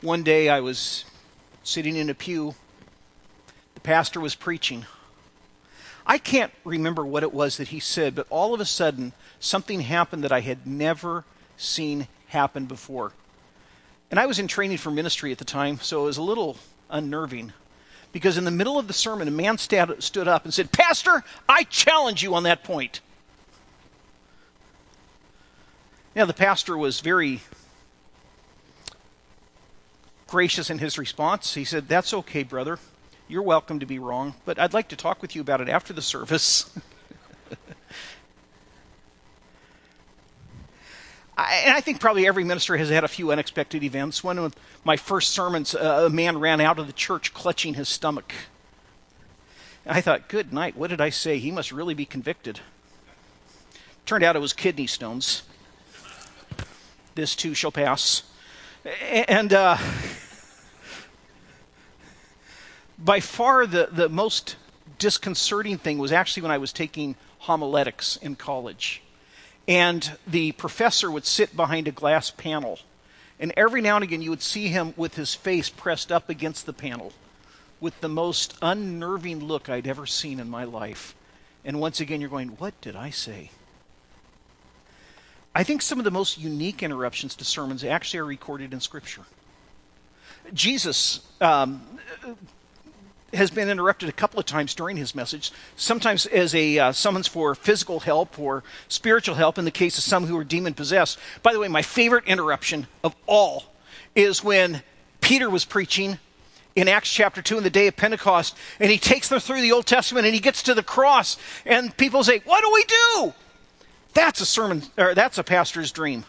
One day I was sitting in a pew. The pastor was preaching. I can't remember what it was that he said, but all of a sudden, something happened that I had never seen happen before. And I was in training for ministry at the time, so it was a little unnerving. Because in the middle of the sermon, a man stood up and said, "Pastor, I challenge you on that point." Now, the pastor was very gracious in his response. He said, "That's okay, brother. You're welcome to be wrong, but I'd like to talk with you about it after the service." I think probably every minister has had a few unexpected events. One of my first sermons, a man ran out of the church clutching his stomach. I thought, good night, what did I say? He must really be convicted. Turned out it was kidney stones. This too shall pass. And by far the most disconcerting thing was actually when I was taking homiletics in college. And the professor would sit behind a glass panel. And every now and again you would see him with his face pressed up against the panel with the most unnerving look I'd ever seen in my life. And once again you're going, what did I say? I think some of the most unique interruptions to sermons actually are recorded in Scripture. Jesus has been interrupted a couple of times during his message, sometimes as a summons for physical help or spiritual help in the case of some who are demon-possessed. By the way, my favorite interruption of all is when Peter was preaching in Acts chapter 2 in the day of Pentecost, and he takes them through the Old Testament, and he gets to the cross, and people say, "What do we do?" That's a sermon, or that's a pastor's dream.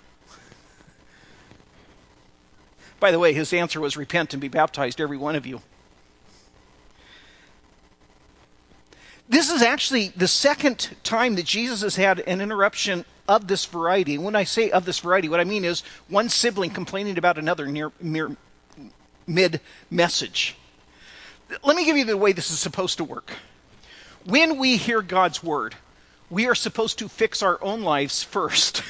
By the way, his answer was, "Repent and be baptized, every one of you." This is actually the second time that Jesus has had an interruption of this variety. And when I say of this variety, what I mean is one sibling complaining about another mid-message. Let me give you the way this is supposed to work. When we hear God's word, we are supposed to fix our own lives first.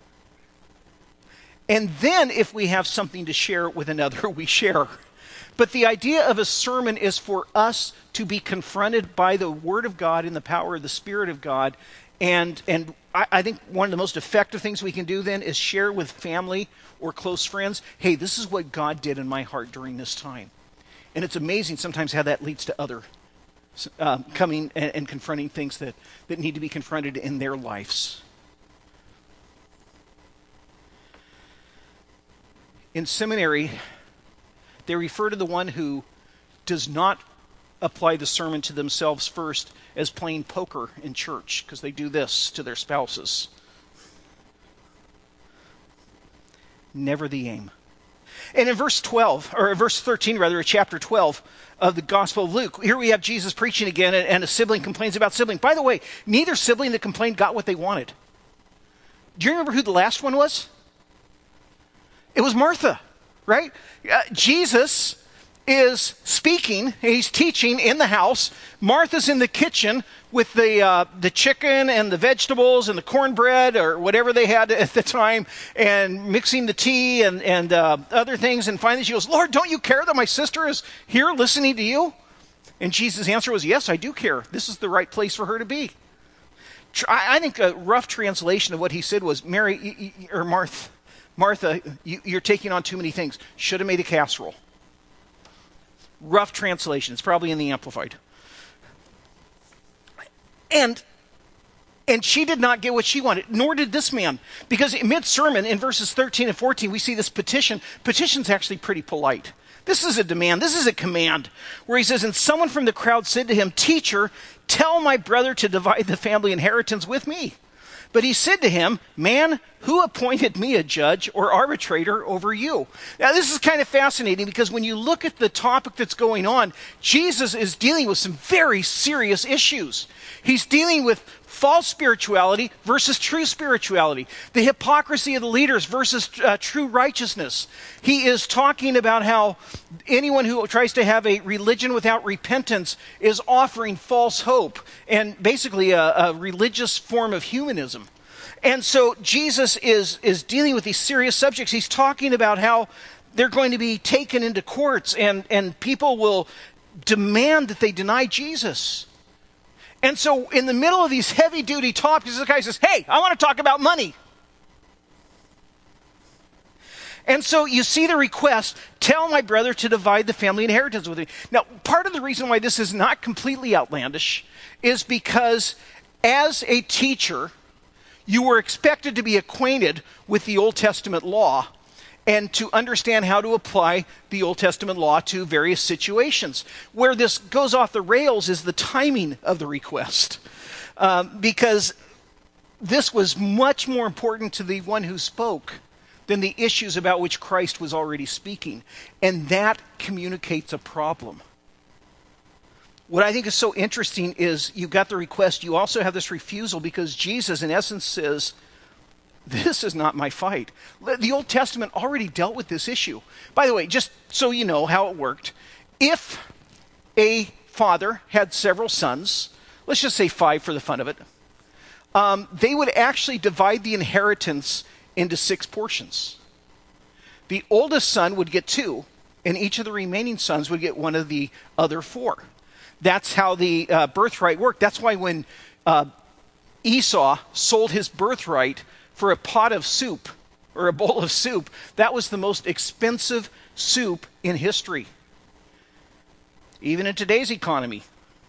And then if we have something to share with another, we share. But the idea of a sermon is for us to be confronted by the Word of God and the power of the Spirit of God. And I think one of the most effective things we can do then is share with family or close friends, hey, this is what God did in my heart during this time. And it's amazing sometimes how that leads to other coming and confronting things that need to be confronted in their lives. In seminary, they refer to the one who does not apply the sermon to themselves first as playing poker in church, because they do this to their spouses. Never the aim. And in verse 13 of chapter 12 of the Gospel of Luke, here we have Jesus preaching again, and a sibling complains about sibling. By the way, neither sibling that complained got what they wanted. Do you remember who the last one was? It was Martha. Right? Jesus is speaking, he's teaching in the house. Martha's in the kitchen with the chicken and the vegetables and the cornbread or whatever they had at the time, and mixing the tea and other things. And finally she goes, "Lord, don't you care that my sister is here listening to you?" And Jesus' answer was, "Yes, I do care. This is the right place for her to be." I think a rough translation of what he said was, Martha, you're taking on too many things. Should have made a casserole. Rough translation. It's probably in the Amplified. And she did not get what she wanted, nor did this man. Because mid-sermon, in verses 13 and 14, we see this petition. Petition's actually pretty polite. This is a demand. This is a command. Where he says, "And someone from the crowd said to him, 'Teacher, tell my brother to divide the family inheritance with me.' But he said to him, 'Man, who appointed me a judge or arbitrator over you?'" Now, this is kind of fascinating because when you look at the topic that's going on, Jesus is dealing with some very serious issues. He's dealing with false spirituality versus true spirituality, the hypocrisy of the leaders versus true righteousness. He is talking about how anyone who tries to have a religion without repentance is offering false hope and basically a religious form of humanism. And so Jesus is dealing with these serious subjects. He's talking about how they're going to be taken into courts, and people will demand that they deny Jesus. And so in the middle of these heavy-duty topics, the guy says, hey, I want to talk about money. And so you see the request, tell my brother to divide the family inheritance with me. Now, part of the reason why this is not completely outlandish is because as a teacher, you were expected to be acquainted with the Old Testament law and to understand how to apply the Old Testament law to various situations. Where this goes off the rails is the timing of the request, because this was much more important to the one who spoke than the issues about which Christ was already speaking. And that communicates a problem. What I think is so interesting is you've got the request, you also have this refusal, because Jesus in essence says, this is not my fight. The Old Testament already dealt with this issue. By the way, just so you know how it worked, if a father had several sons, let's just say 5 for the fun of it, they would actually divide the inheritance into 6 portions. The oldest son would get 2, and each of the remaining sons would get one of the other 4. That's how the birthright worked. That's why when Esau sold his birthright for a pot of soup or a bowl of soup, that was the most expensive soup in history. Even in today's economy.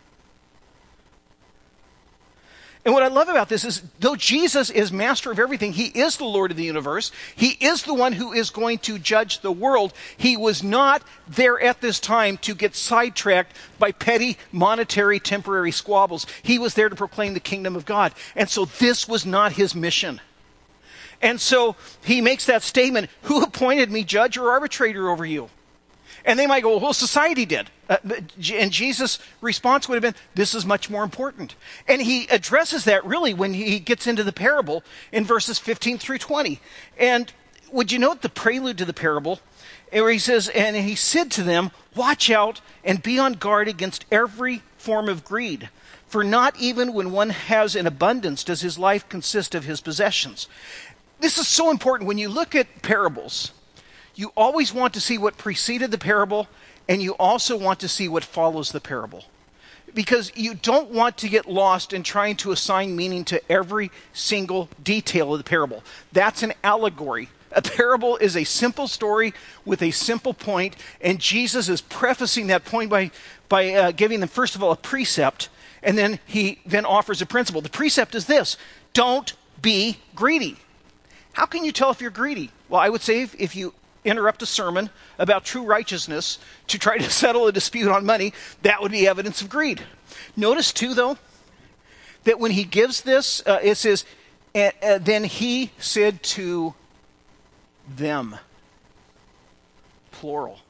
And what I love about this is, though Jesus is master of everything, he is the Lord of the universe, he is the one who is going to judge the world, he was not there at this time to get sidetracked by petty monetary temporary squabbles. He was there to proclaim the kingdom of God. And so this was not his mission. And so he makes that statement, who appointed me judge or arbitrator over you? And they might go, well, society did. And Jesus' response would have been, this is much more important. And he addresses that really when he gets into the parable in verses 15 through 20. And would you note the prelude to the parable, where he says, and he said to them, watch out and be on guard against every form of greed. For not even when one has an abundance does his life consist of his possessions. This is so important. When you look at parables, you always want to see what preceded the parable, and you also want to see what follows the parable. Because you don't want to get lost in trying to assign meaning to every single detail of the parable. That's an allegory. A parable is a simple story with a simple point, and Jesus is prefacing that point by giving them, first of all, a precept, and then he then offers a principle. The precept is this: don't be greedy. How can you tell if you're greedy? Well, I would say if you interrupt a sermon about true righteousness to try to settle a dispute on money, that would be evidence of greed. Notice too, though, that when he gives this, it says, then he said to them, plural.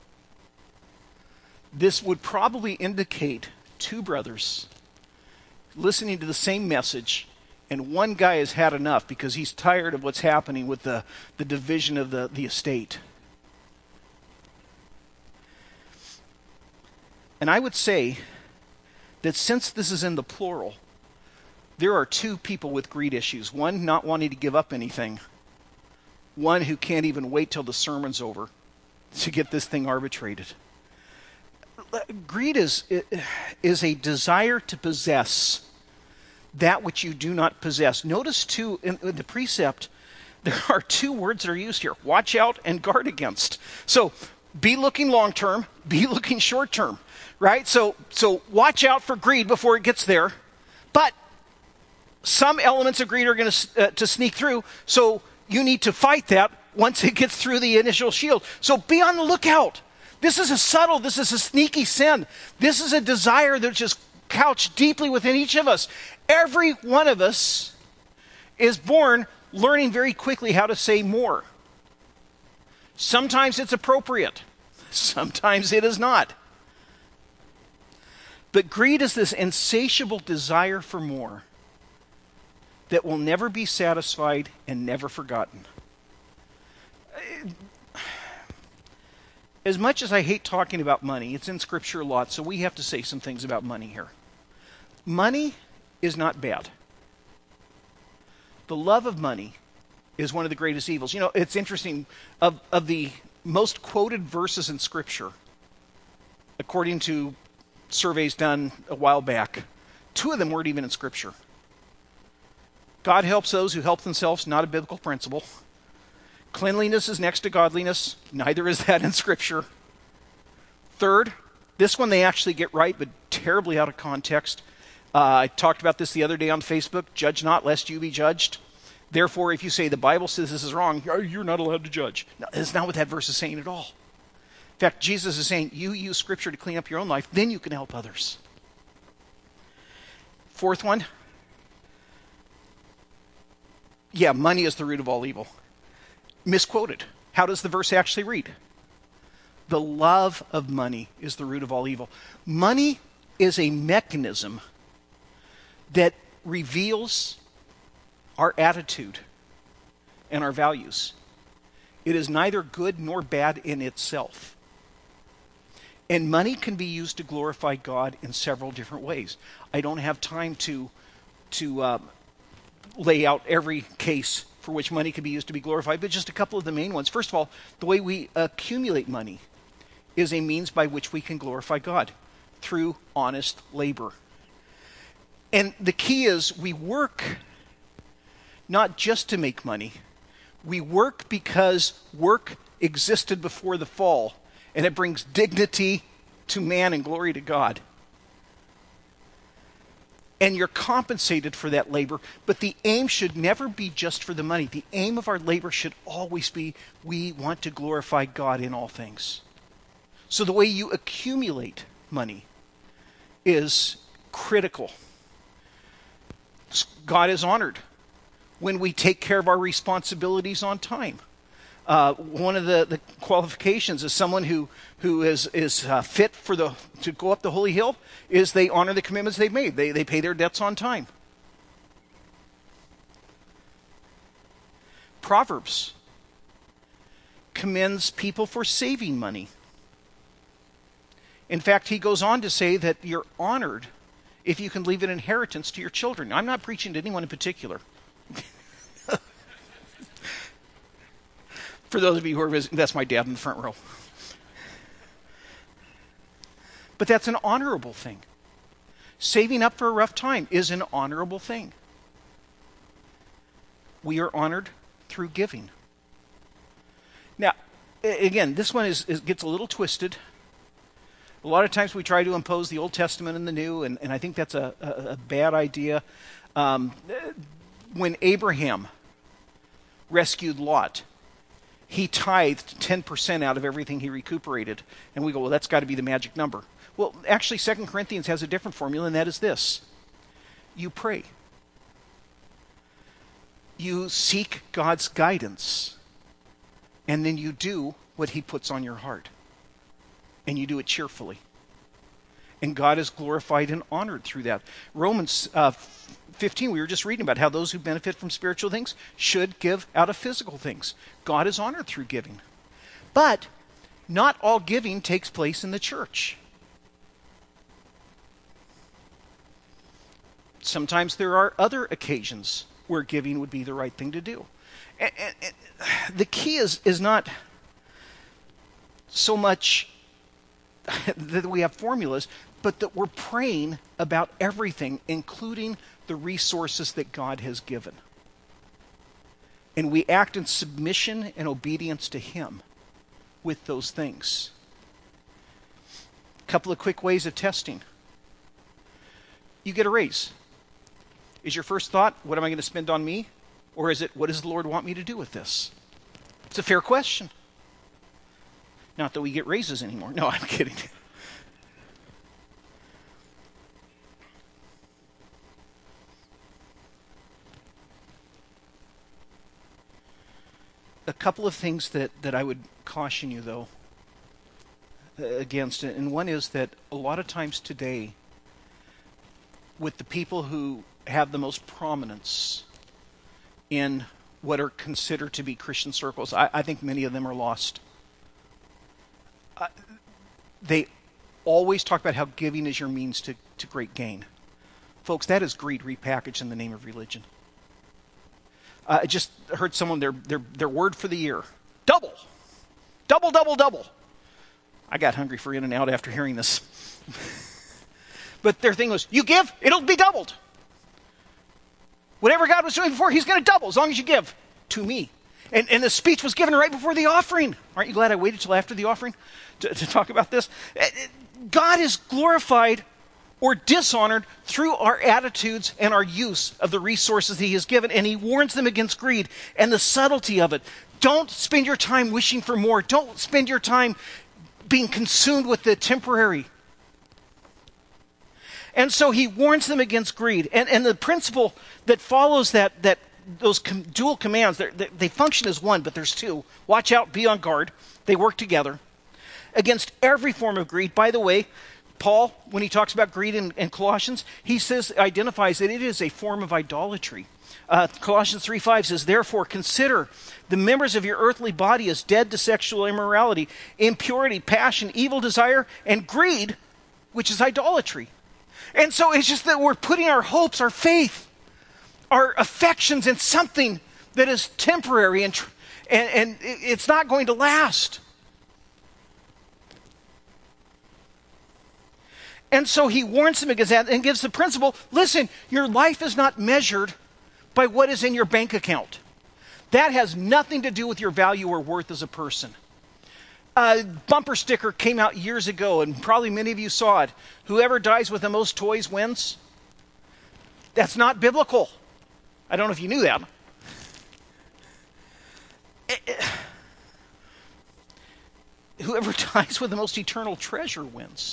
This would probably indicate 2 brothers listening to the same message, and one guy has had enough because he's tired of what's happening with the division of the estate. And I would say that since this is in the plural, there are 2 people with greed issues. One not wanting to give up anything. One who can't even wait till the sermon's over to get this thing arbitrated. Greed is a desire to possess that which you do not possess. Notice too, in the precept, there are 2 words that are used here: watch out and guard against. So be looking long term, be looking short term, right? So watch out for greed before it gets there. But some elements of greed are going to sneak through, so you need to fight that once it gets through the initial shield. So be on the lookout. This is a sneaky sin. This is a desire that's just couched deeply within each of us. Every one of us is born learning very quickly how to say more. Sometimes it's appropriate. Sometimes it is not. But greed is this insatiable desire for more that will never be satisfied and never forgotten. As much as I hate talking about money, it's in Scripture a lot, so we have to say some things about money here. Money is not bad. The love of money is one of the greatest evils. You know, it's interesting, of the most quoted verses in Scripture, according to surveys done a while back, 2 of them weren't even in Scripture. God helps those who help themselves, not a biblical principle. Cleanliness is next to godliness. Neither is that in Scripture. Third, this one they actually get right, but terribly out of context. I talked about this the other day on Facebook. Judge not, lest you be judged. Therefore, if you say the Bible says this is wrong, you're not allowed to judge. No, that's not what that verse is saying at all. In fact, Jesus is saying, you use Scripture to clean up your own life, then you can help others. Fourth one. Yeah, money is the root of all evil. Misquoted. How does the verse actually read? The love of money is the root of all evil. Money is a mechanism that reveals our attitude and our values. It is neither good nor bad in itself. And money can be used to glorify God in several different ways. I don't have time to lay out every case for which money can be used to be glorified, but just a couple of the main ones. First of all, the way we accumulate money is a means by which we can glorify God through honest labor. And the key is we work not just to make money. We work because work existed before the fall, and it brings dignity to man and glory to God. And you're compensated for that labor, but the aim should never be just for the money. The aim of our labor should always be, we want to glorify God in all things. So the way you accumulate money is critical. God is honored when we take care of our responsibilities on time. One of the qualifications is someone who is fit to go up the holy hill is they honor the commitments they've made. They pay their debts on time. Proverbs commends people for saving money. In fact, he goes on to say that you're honored if you can leave an inheritance to your children. I'm not preaching to anyone in particular. For those of you who are visiting, that's my dad in the front row. But that's an honorable thing. Saving up for a rough time is an honorable thing. We are honored through giving. Now, again, this one gets a little twisted. A lot of times we try to impose the Old Testament and the New, and I think that's a bad idea. When Abraham rescued Lot, he tithed 10% out of everything he recuperated. And we go, well, that's got to be the magic number. Well, actually, 2 Corinthians has a different formula, and that is this. You pray. You seek God's guidance, and then you do what he puts on your heart. And you do it cheerfully. And God is glorified and honored through that. Romans 15, we were just reading about how those who benefit from spiritual things should give out of physical things. God is honored through giving. But not all giving takes place in the church. Sometimes there are other occasions where giving would be the right thing to do. And the key is not so much that we have formulas, but that we're praying about everything, including the resources that God has given. And we act in submission and obedience to him with those things. A couple of quick ways of testing. You get a raise. Is your first thought, what am I going to spend on me? Or is it, what does the Lord want me to do with this? It's a fair question. Not that we get raises anymore. No, I'm kidding. A couple of things that I would caution you, though, against. And one is that a lot of times today, with the people who have the most prominence in what are considered to be Christian circles, I think many of them are lost. They always talk about how giving is your means to great gain. Folks, that is greed repackaged in the name of religion. I just heard someone, their word for the year, double Double, double, double. I got hungry for In-N-Out after hearing this. But their thing was, you give, it'll be doubled. Whatever God was doing before, he's going to double as long as you give to me. And the speech was given right before the offering. Aren't you glad I waited till after the offering to talk about this? God is glorified or dishonored through our attitudes and our use of the resources that he has given. And he warns them against greed and the subtlety of it. Don't spend your time wishing for more. Don't spend your time being consumed with the temporary. And so he warns them against greed. And the principle that follows those dual commands, they function as one, but there's two. Watch out, be on guard. They work together against every form of greed. By the way, Paul, when he talks about greed in Colossians, he identifies that it is a form of idolatry. Colossians 3:5 says, therefore consider the members of your earthly body as dead to sexual immorality, impurity, passion, evil desire, and greed, which is idolatry. And so it's just that we're putting our hopes, our faith, our affections in something that is temporary and it's not going to last. And so he warns them against that and gives the principle, listen, your life is not measured by what is in your bank account. That has nothing to do with your value or worth as a person. A bumper sticker came out years ago, and probably many of you saw it. Whoever dies with the most toys wins. That's not biblical. I don't know if you knew that. Whoever dies with the most eternal treasure wins.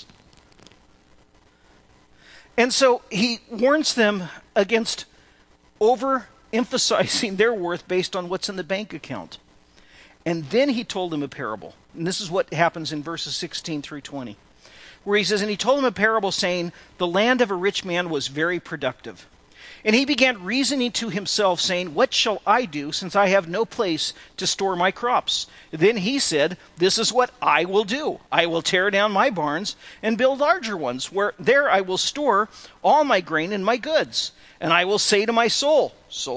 And so he warns them against overemphasizing their worth based on what's in the bank account. And then he told them a parable. And this is what happens in verses 16 through 20. Where he says, and he told them a parable saying, the land of a rich man was very productive. And he began reasoning to himself, saying, what shall I do, since I have no place to store my crops? Then he said, this is what I will do. I will tear down my barns and build larger ones, where there I will store all my grain and my goods. And I will say to my soul,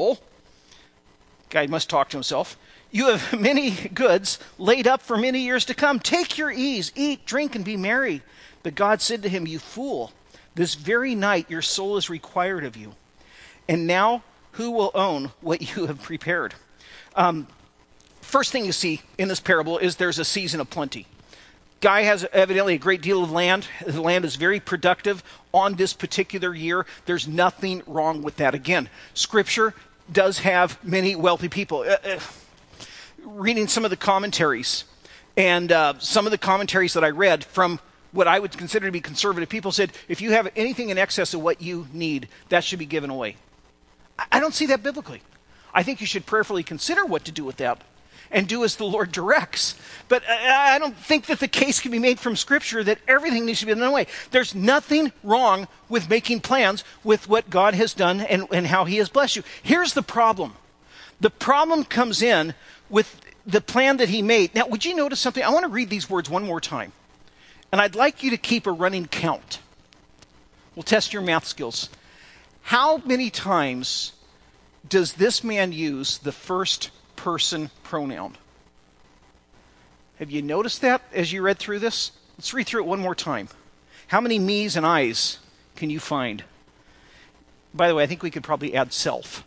guy must talk to himself, you have many goods laid up for many years to come. Take your ease, eat, drink, and be merry. But God said to him, you fool, this very night your soul is required of you. And now who will own what you have prepared? First thing you see in this parable is there's a season of plenty. Guy has evidently a great deal of land. The land is very productive on this particular year. There's nothing wrong with that. Again, Scripture does have many wealthy people. Reading some of the commentaries, and some of the commentaries that I read from what I would consider to be conservative people said, if you have anything in excess of what you need, that should be given away. I don't see that biblically. I think you should prayerfully consider what to do with that and do as the Lord directs. But I don't think that the case can be made from Scripture that everything needs to be done away. There's nothing wrong with making plans with what God has done and how he has blessed you. Here's the problem. The problem comes in with the plan that he made. Now, would you notice something? I want to read these words one more time. And I'd like you to keep a running count. We'll test your math skills. How many times does this man use the first person pronoun? Have you noticed that as you read through this? Let's read through it one more time. How many me's and I's can you find? By the way, I think we could probably add self.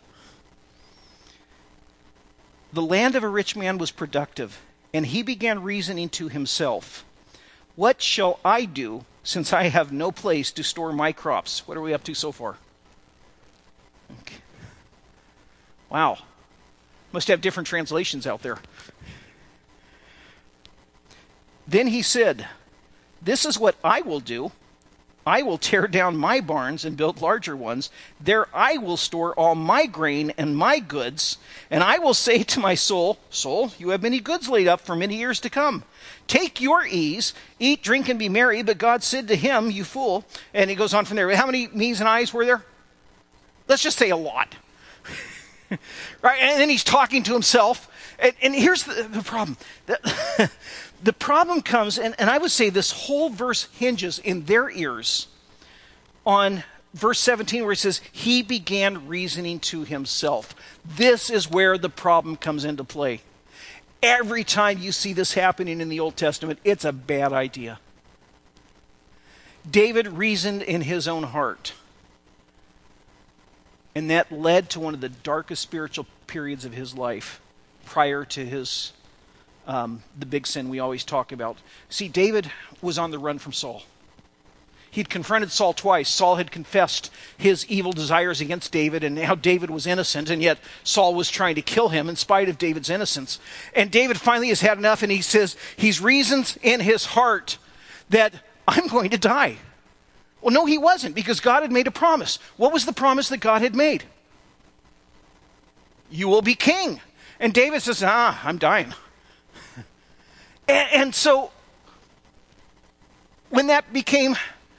The land of a rich man was productive, and he began reasoning to himself, what shall I do, since I have no place to store my crops? What are we up to so far? Okay. Wow. Must have different translations out there. Then he said, this is what I will do. I will tear down my barns and build larger ones. There I will store all my grain and my goods. And I will say to my soul, soul, you have many goods laid up for many years to come. Take your ease, eat, drink, and be merry. But God said to him, you fool. And he goes on from there. How many me's and I's were there? Let's just say a lot. Right? And then he's talking to himself. And here's the problem. The problem comes, and I would say this whole verse hinges in their ears on verse 17 where he says, he began reasoning to himself. This is where the problem comes into play. Every time you see this happening in the Old Testament, it's a bad idea. David reasoned in his own heart. And that led to one of the darkest spiritual periods of his life prior to his the big sin we always talk about. See, David was on the run from Saul. He'd confronted Saul twice. Saul had confessed his evil desires against David and how David was innocent, and yet Saul was trying to kill him in spite of David's innocence. And David finally has had enough, and he says, he reasons in his heart that I'm going to die. Well, no, he wasn't, because God had made a promise. What was the promise that God had made? You will be king. And David says, I'm dying. And so, when that became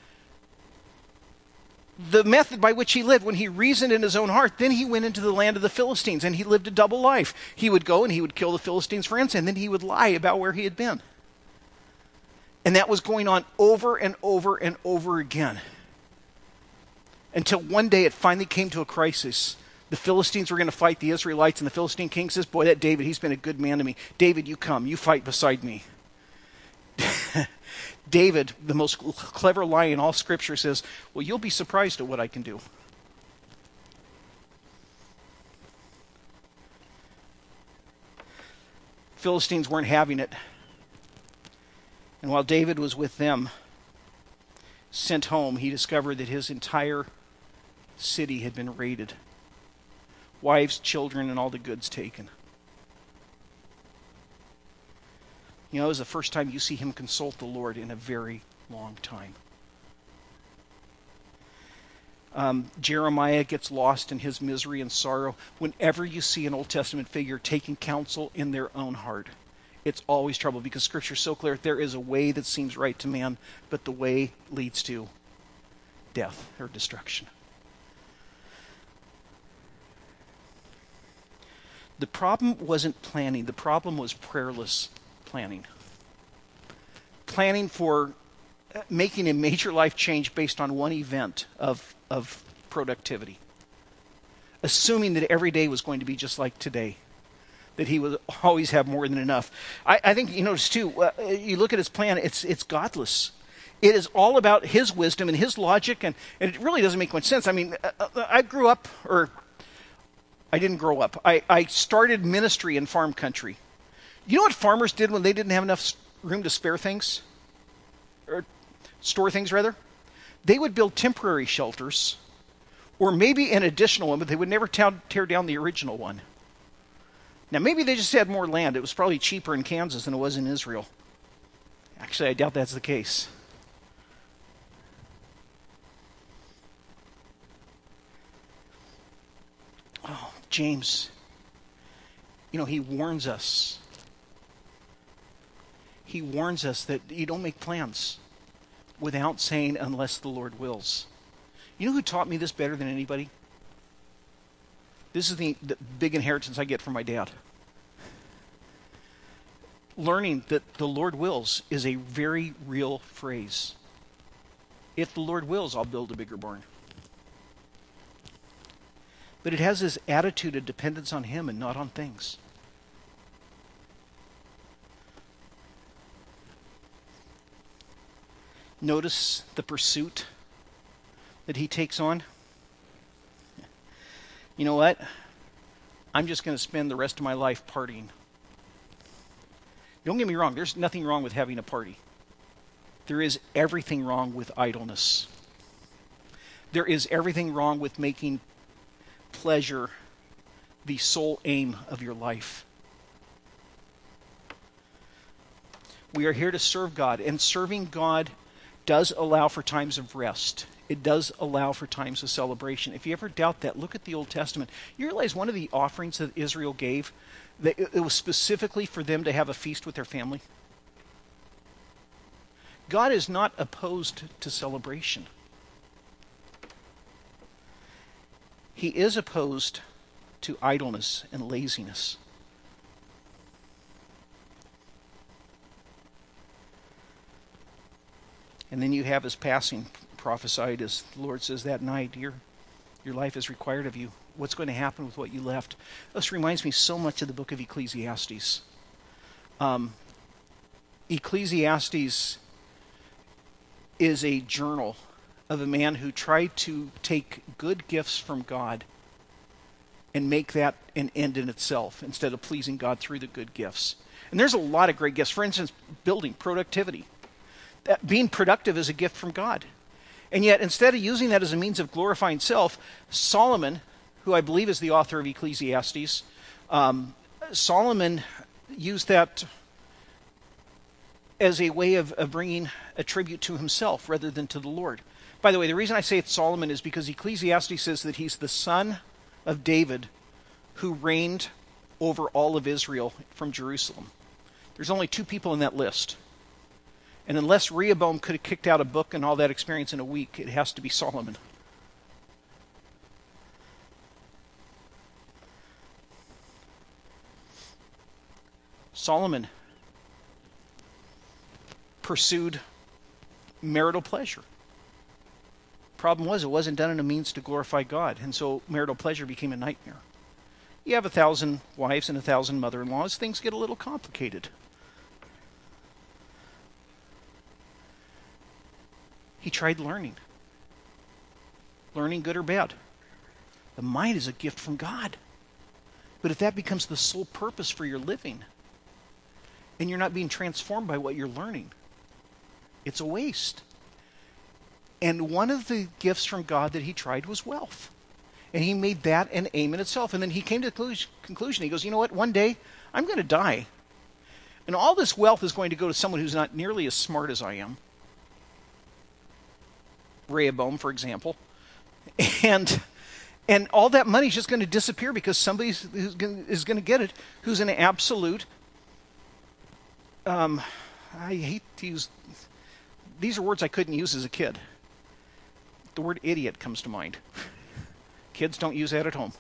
the method by which he lived, when he reasoned in his own heart, then he went into the land of the Philistines, and he lived a double life. He would go and he would kill the Philistines' friends, and then he would lie about where he had been. And that was going on over and over and over again. Until one day it finally came to a crisis. The Philistines were going to fight the Israelites, and the Philistine king says, boy, that David, he's been a good man to me. David, you come, you fight beside me. David, the most clever lion in all Scripture, says, well, you'll be surprised at what I can do. Philistines weren't having it. And while David was with them, sent home, he discovered that his entire city had been raided. Wives, children, and all the goods taken. You know, it was the first time you see him consult the Lord in a very long time. Jeremiah gets lost in his misery and sorrow. Whenever you see an Old Testament figure taking counsel in their own heart, it's always trouble, because Scripture is so clear. There is a way that seems right to man, but the way leads to death or destruction. The problem wasn't planning. The problem was prayerless planning. Planning for making a major life change based on one event of productivity. Assuming that every day was going to be just like today. That he would always have more than enough. I think you notice too, you look at his plan, it's godless. It is all about his wisdom and his logic, and it really doesn't make much sense. I mean, I grew up, or I didn't grow up. I started ministry in farm country. You know what farmers did when they didn't have enough room to spare things? Or store things, rather? They would build temporary shelters, or maybe an additional one, but they would never tear down the original one. Now, maybe they just had more land. It was probably cheaper in Kansas than it was in Israel. Actually, I doubt that's the case. Oh, James, you know, he warns us. He warns us that you don't make plans without saying, unless the Lord wills. You know who taught me this better than anybody? This is the big inheritance I get from my dad. Learning that the Lord wills is a very real phrase. If the Lord wills, I'll build a bigger barn. But it has this attitude of dependence on him and not on things. Notice the pursuit that he takes on. You know what? I'm just going to spend the rest of my life partying. Don't get me wrong, there's nothing wrong with having a party. There is everything wrong with idleness. There is everything wrong with making pleasure the sole aim of your life. We are here to serve God, and serving God does allow for times of rest. It does allow for times of celebration. If you ever doubt that, look at the Old Testament. You realize one of the offerings that Israel gave, that it was specifically for them to have a feast with their family? God is not opposed to celebration. He is opposed to idleness and laziness. And then you have his passing prophesied, as the Lord says that night, your life is required of you. What's going to happen with what you left? This reminds me so much of the book of Ecclesiastes. Ecclesiastes is a journal of a man who tried to take good gifts from God and make that an end in itself instead of pleasing God through the good gifts. And there's a lot of great gifts. For instance, building, productivity. Being productive is a gift from God. And yet, instead of using that as a means of glorifying self, Solomon, who I believe is the author of Ecclesiastes, Solomon used that as a way of bringing a tribute to himself rather than to the Lord. By the way, the reason I say it's Solomon is because Ecclesiastes says that he's the son of David who reigned over all of Israel from Jerusalem. There's only 2 people in that list. And unless Rehoboam could have kicked out a book and all that experience in a week, it has to be Solomon. Solomon pursued marital pleasure. Problem was, it wasn't done in a means to glorify God, and so marital pleasure became a nightmare. You have 1,000 wives and 1,000 mother-in-laws, things get a little complicated. He tried learning. Learning good or bad. The mind is a gift from God. But if that becomes the sole purpose for your living, and you're not being transformed by what you're learning, it's a waste. And one of the gifts from God that he tried was wealth. And he made that an aim in itself. And then he came to the conclusion, he goes, you know what, one day I'm going to die. And all this wealth is going to go to someone who's not nearly as smart as I am. Rehoboam, for example. And all that money is just going to disappear because somebody is going to get it who's an absolute, I hate to use, these are words I couldn't use as a kid. The word idiot comes to mind. Kids, don't use that at home.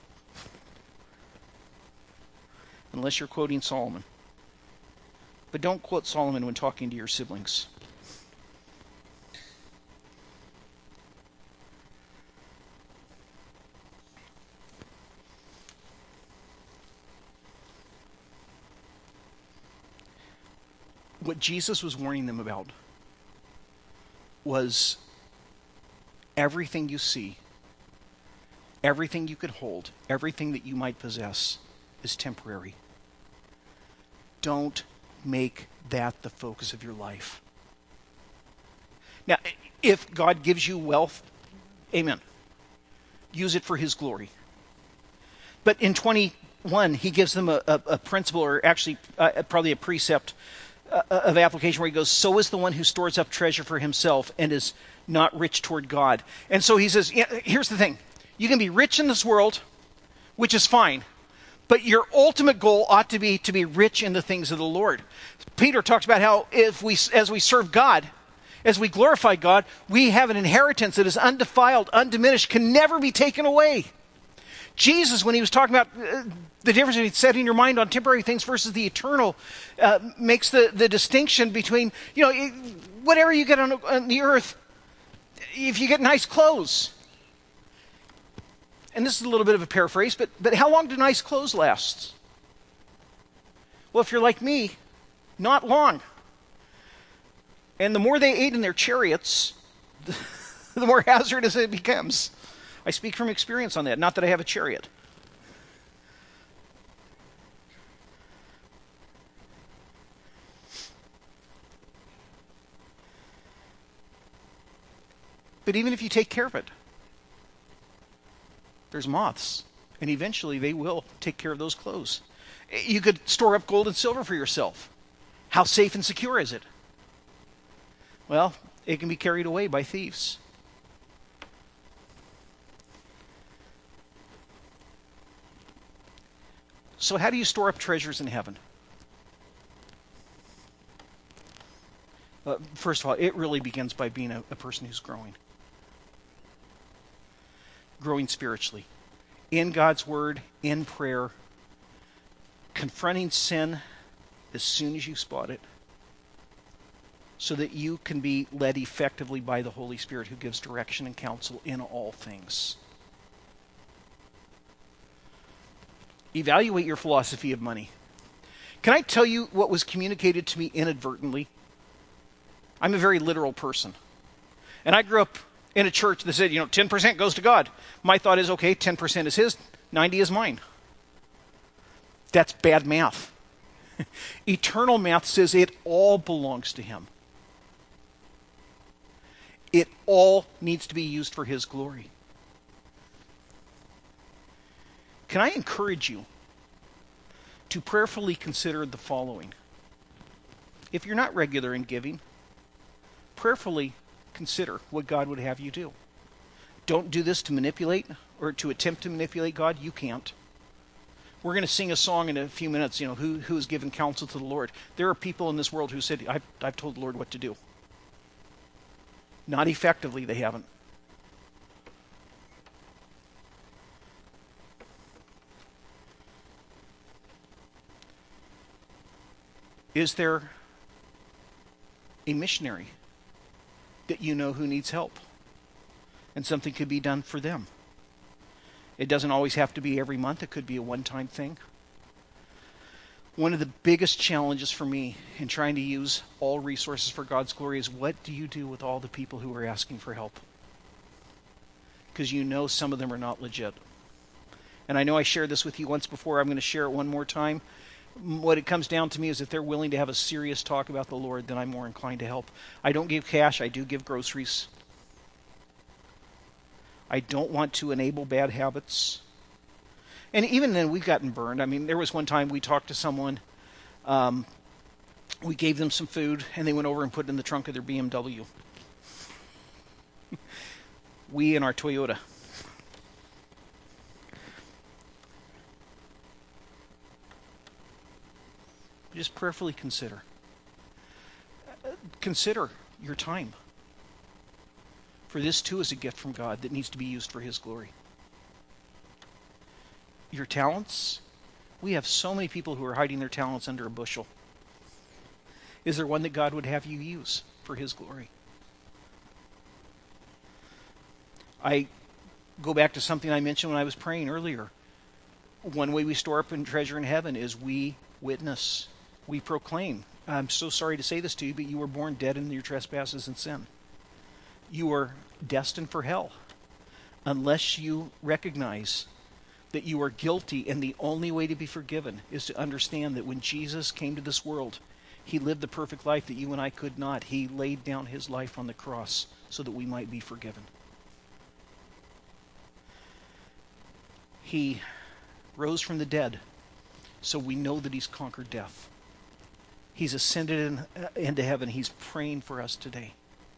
Unless you're quoting Solomon. But don't quote Solomon when talking to your siblings. What Jesus was warning them about was everything you see, everything you could hold, everything that you might possess is temporary. Don't make that the focus of your life. Now, if God gives you wealth, amen. Use it for his glory. But in 21, he gives them a principle, or actually probably a precept of application where he goes, so is the one who stores up treasure for himself and is not rich toward God. And so he says, yeah, here's the thing. You can be rich in this world, which is fine, but your ultimate goal ought to be rich in the things of the Lord. Peter talks about how as we serve God, as we glorify God, we have an inheritance that is undefiled, undiminished, can never be taken away. Jesus, when he was talking about the difference between setting your mind on temporary things versus the eternal, makes the distinction between, whatever you get on the earth, if you get nice clothes. And this is a little bit of a paraphrase, but how long do nice clothes last? Well, if you're like me, not long. And the more they ate in their chariots, the more hazardous it becomes. I speak from experience on that, not that I have a chariot. But even if you take care of it, there's moths, and eventually they will take care of those clothes. You could store up gold and silver for yourself. How safe and secure is it? Well, it can be carried away by thieves. So how do you store up treasures in heaven? First of all, it really begins by being a person who's growing. Growing spiritually. In God's Word, in prayer, confronting sin as soon as you spot it, so that you can be led effectively by the Holy Spirit who gives direction and counsel in all things. Evaluate your philosophy of money. Can I tell you what was communicated to me inadvertently? I'm a very literal person. And I grew up in a church that said, 10% goes to God. My thought is, okay, 10% is his, 90 is mine. That's bad math. Eternal math says it all belongs to him. It all needs to be used for his glory. Can I encourage you to prayerfully consider the following? If you're not regular in giving, prayerfully consider what God would have you do. Don't do this to manipulate or to attempt to manipulate God. You can't. We're going to sing a song in a few minutes, who has given counsel to the Lord. There are people in this world who said, I've told the Lord what to do. Not effectively, they haven't. Is there a missionary that you know who needs help? And something could be done for them. It doesn't always have to be every month. It could be a one-time thing. One of the biggest challenges for me in trying to use all resources for God's glory is, what do you do with all the people who are asking for help? Because some of them are not legit. And I know I shared this with you once before. I'm going to share it one more time. What it comes down to me is if they're willing to have a serious talk about the Lord, then I'm more inclined to help. I don't give cash. I do give groceries. I don't want to enable bad habits. And even then, we've gotten burned. I mean, there was one time we talked to someone. We gave them some food, and they went over and put it in the trunk of their BMW. We in our Toyota. Just prayerfully consider. Consider your time. For this too is a gift from God that needs to be used for his glory. Your talents. We have so many people who are hiding their talents under a bushel. Is there one that God would have you use for his glory? I go back to something I mentioned when I was praying earlier. One way we store up in treasure in heaven is we witness. We proclaim. I'm so sorry to say this to you, but you were born dead in your trespasses and sin. You are destined for hell unless you recognize that you are guilty, and the only way to be forgiven is to understand that when Jesus came to this world, he lived the perfect life that you and I could not. He laid down his life on the cross so that we might be forgiven. He rose from the dead, so we know that he's conquered death. He's ascended into heaven. He's praying for us today.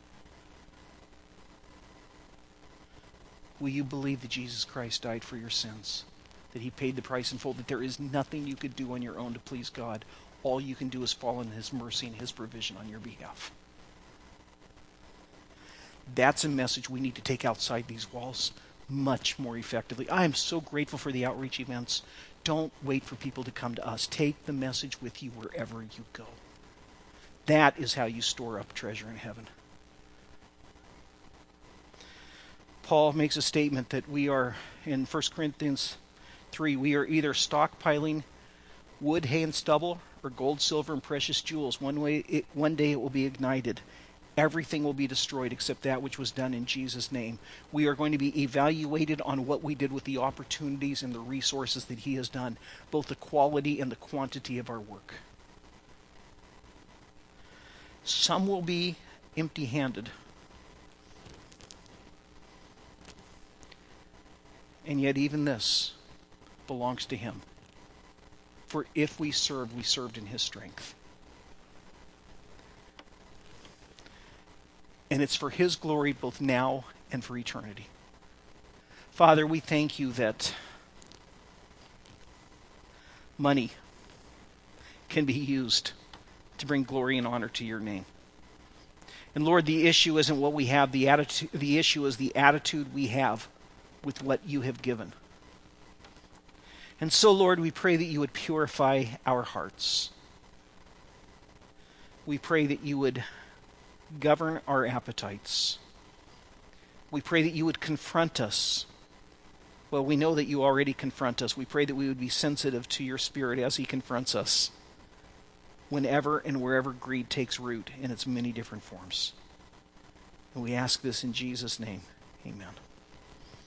Will you believe that Jesus Christ died for your sins? That he paid the price in full? That there is nothing you could do on your own to please God? All you can do is fall in his mercy and his provision on your behalf. That's a message we need to take outside these walls much more effectively. I am so grateful for the outreach events. Don't wait for people to come to us. Take the message with you wherever you go. That is how you store up treasure in heaven. Paul makes a statement that we are, in 1 Corinthians 3, we are either stockpiling wood, hay, and stubble, or gold, silver, and precious jewels. One day it will be ignited. Everything will be destroyed except that which was done in Jesus' name. We are going to be evaluated on what we did with the opportunities and the resources that he has done, both the quality and the quantity of our work. Some will be empty-handed. And yet even this belongs to him. For if we served, we served in his strength. And it's for his glory both now and for eternity. Father, we thank you that money can be used to bring glory and honor to your name. And Lord, the issue isn't what we have, the issue is the attitude we have with what you have given. And so, Lord, we pray that you would purify our hearts. We pray that you would govern our appetites. We pray that you would confront us. Well, we know that you already confront us. We pray that we would be sensitive to your Spirit as he confronts us. whenever and wherever greed takes root in its many different forms. And we ask this in Jesus' name. Amen.